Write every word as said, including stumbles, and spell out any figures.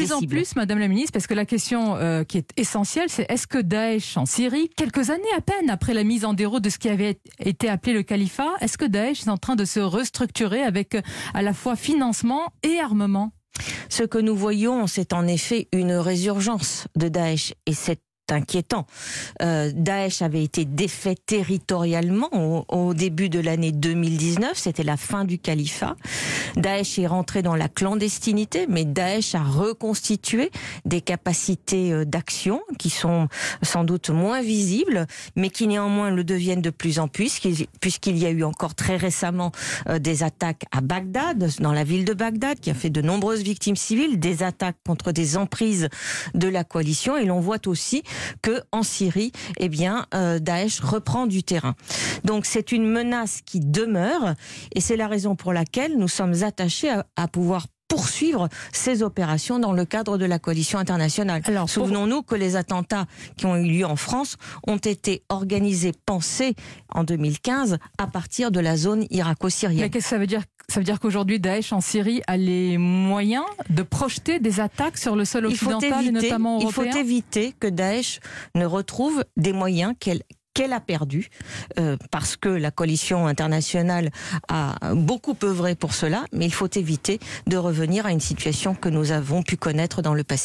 plus en plus, Madame la Ministre, parce que la question euh, qui est essentielle, c'est est-ce que Daesh en Syrie, quelques années à peine après la mise en déroute de ce qui avait été appelé le califat, est-ce que Daesh est en train de se restructurer avec euh, à la fois financement et armement? Ce que nous voyons, c'est en effet une résurgence de Daesh, et c'est inquiétant. Euh, Daesh avait été défait territorialement au, au début de l'année deux mille dix-neuf, c'était la fin du califat. Daesh est rentré dans la clandestinité, mais Daesh a reconstitué des capacités d'action qui sont sans doute moins visibles, mais qui néanmoins le deviennent de plus en plus, puisqu'il y a eu encore très récemment euh, des attaques à Bagdad, dans la ville de Bagdad, qui a fait de nombreuses victimes civiles, des attaques contre des emprises de la coalition, et l'on voit aussi que en Syrie, eh bien, euh, Daesh reprend du terrain. Donc c'est une menace qui demeure, et c'est la raison pour laquelle nous sommes attachés à, à pouvoir poursuivre ces opérations dans le cadre de la coalition internationale. Alors, souvenons-nous que les attentats qui ont eu lieu en France ont été organisés, pensés en deux mille quinze à partir de la zone irako-syrienne. Mais qu'est-ce que ça veut dire? Ça veut dire qu'aujourd'hui, Daesh en Syrie a les moyens de projeter des attaques sur le sol occidental éviter, et notamment européen? Il faut éviter que Daesh ne retrouve des moyens qu'elle qu'elle a perdu, euh, parce que la coalition internationale a beaucoup œuvré pour cela, mais il faut éviter de revenir à une situation que nous avons pu connaître dans le passé.